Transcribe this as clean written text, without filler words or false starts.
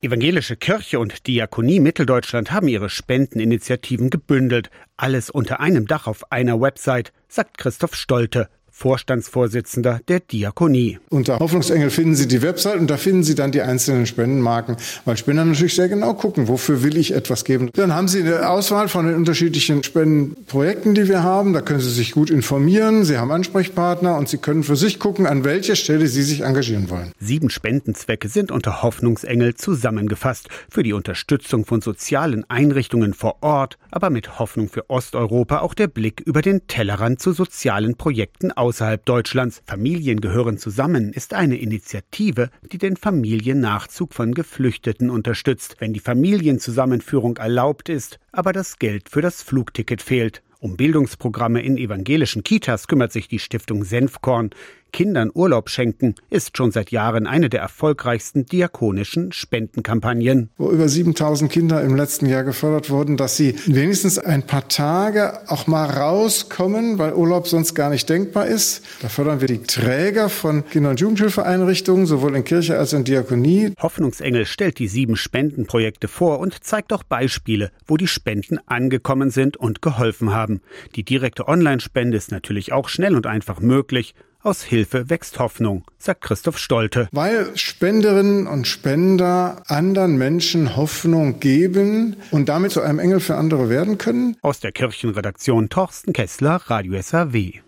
Evangelische Kirche und Diakonie Mitteldeutschland haben ihre Spendeninitiativen gebündelt. Alles unter einem Dach auf einer Website, sagt Christoph Stolte, Vorstandsvorsitzender der Diakonie. Unter Hoffnungsengel finden Sie die Website und da finden Sie dann die einzelnen Spendenmarken, weil Spender natürlich sehr genau gucken, wofür will ich etwas geben. Dann haben Sie eine Auswahl von den unterschiedlichen Spendenprojekten, die wir haben. Da können Sie sich gut informieren, Sie haben Ansprechpartner und Sie können für sich gucken, an welcher Stelle Sie sich engagieren wollen. 7 Spendenzwecke sind unter Hoffnungsengel zusammengefasst. Für die Unterstützung von sozialen Einrichtungen vor Ort, aber mit Hoffnung für Osteuropa auch der Blick über den Tellerrand zu sozialen Projekten außerhalb Deutschlands. Familien gehören zusammen ist eine Initiative, die den Familiennachzug von Geflüchteten unterstützt, wenn die Familienzusammenführung erlaubt ist, aber das Geld für das Flugticket fehlt. Um Bildungsprogramme in evangelischen Kitas kümmert sich die Stiftung Senfkorn. Kindern Urlaub schenken ist schon seit Jahren eine der erfolgreichsten diakonischen Spendenkampagnen. Wo über 7.000 Kinder im letzten Jahr gefördert wurden, dass sie wenigstens ein paar Tage auch mal rauskommen, weil Urlaub sonst gar nicht denkbar ist. Da fördern wir die Träger von Kinder- und Jugendhilfeeinrichtungen, sowohl in Kirche als auch in Diakonie. Hoffnungsengel stellt die 7 Spendenprojekte vor und zeigt auch Beispiele, wo die Spenden angekommen sind und geholfen haben. Die direkte Online-Spende ist natürlich auch schnell und einfach möglich. Aus Hilfe wächst Hoffnung, sagt Christoph Stolte. Weil Spenderinnen und Spender anderen Menschen Hoffnung geben und damit zu einem Engel für andere werden können. Aus der Kirchenredaktion Torsten Kessler, Radio SAW.